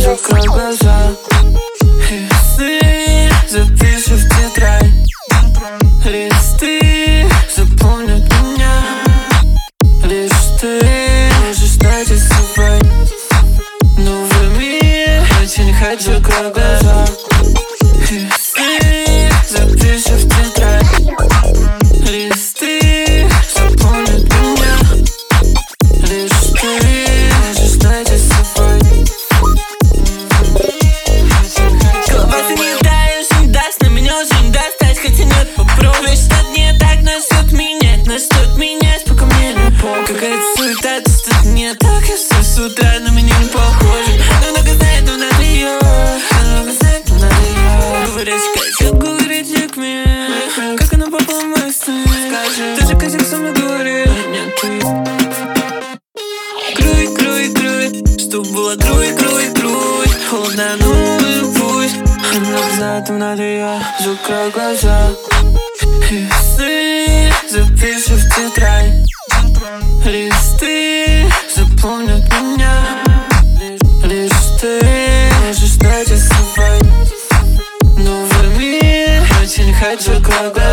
закрой глаза и сны запиши в тетрадь. Листы запомнят меня. Лишь ты можешь найти с собой новый мир. Очень хочу, закрой глаза и сны запиши в тетрадь. Листы запомнят меня. Лишь ты можешь найти с собой. Голова ты не даешь, не даст, на меня уже не достать. Хотя нет, попробуй, что-то не так. Нас стоит менять, пока мне не похуй. Какая-то суета, это что-то не так. Я все с утра, на меня не похоже. Она много знает, но надо ее. Говорить как мне. Как она попала в мои сны. Ты же как со мной говорил. Нет, ты крой, чтоб было крой. Холодно, ну и пусть. Она знает, им надо я. Закрой глаза и сны запиши в тетрадь. Листы запомнят меня. Лишь ты можешь найти с собой новый мир. Очень хочу, закрой глаза.